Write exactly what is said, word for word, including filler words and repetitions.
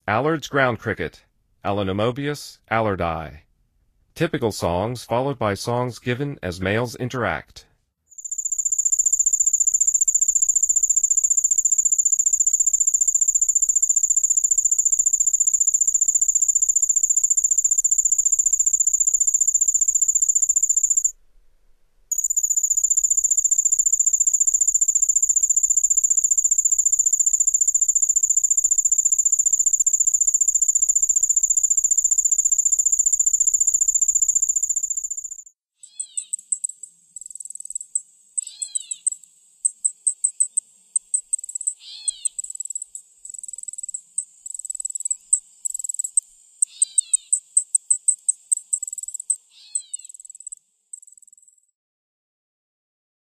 Allard's ground cricket, Allanomobius allardi. Typical songs followed by songs given as males interact.